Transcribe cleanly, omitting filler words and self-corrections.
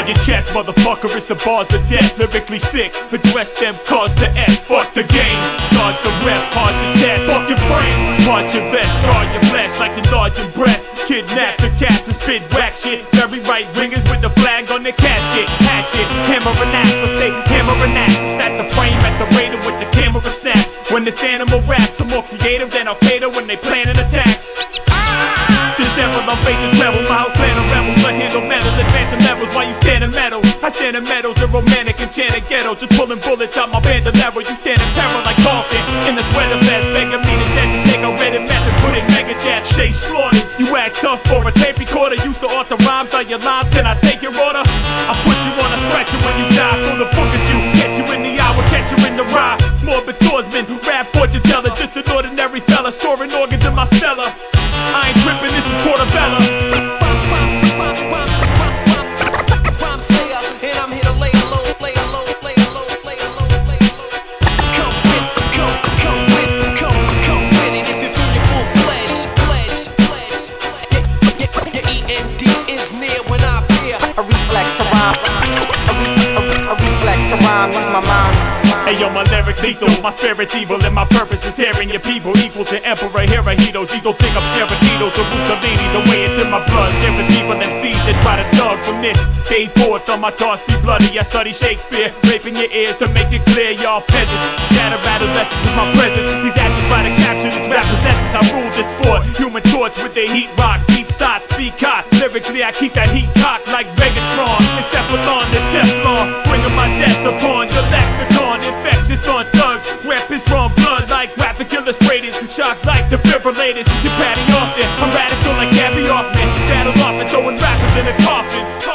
your chest, motherfucker, it's the bars of death. Lyrically sick, address them, cause the S. Fuck the game, charge the ref, hard to test. Fuck your frame, punch your vest, scar your flesh like enlarging breasts. Kidnap the cast and spit whack shit. Very right wingers with the flag on their casket. Hatchet, hammer and axe, I stay hammering axes at the frame at the radar with the camera snaps. When this animal raps, I'm more creative than Al-Qaeda when they planning attacks. Disheveled, I'm facing treble, my whole clan of rebels. I handle metal, advancing levels while you stand in metal. I stand in metals, the romantic enchanted ghetto. Just pulling bullets out my bandolero. You stand in peril like Carlton in the sweater vest, begging me to death to take a red and method, put in Megadeth. Shay Slaughters, you act tough for a tape recorder. Used to author rhymes like your lines, can I take your order? I put you on a stretcher when you die, throw the book at you, catch you in the eye, catch you in the rye. Morbid swordsman, rap fortune teller, just an ordinary fella, storing organs in my cellar. I ain't tripping, this is Portobello. Rhyme sayer, and I'm here to lay low, lay low, lay low, lay low, lay low. Come with it if you feel your full-fledged, your END is near when I appear. A reflex to rhyme, a reflex to rhyme, use my mind. Hey yo, my lyrics lethal, my spirit's evil, and my purpose is tearing your people equal to Emperor Hirohito. G don't think I'm sharing needles or Mussolini, the way it's in my blood, scaring people MCs that try to dug from this day forth. On my thoughts be bloody, I study Shakespeare, raping your ears to make it clear, y'all peasants. Shatter adolescence with my presence, these actors try to capture this rapper's essence. I rule this sport, human torch with their heat rock, deep thoughts, speak hot. Lyrically I keep that heat cocked like Megatron, Encephalon and Teflon, bringing my death upon your lexicon. Infectious on thugs, weapons drawn blood like rapid illustrators, shocked like defibrillators. You Patty Austin, I'm radical like Gabby Hoffman, battle off and throwing rappers in a coffin.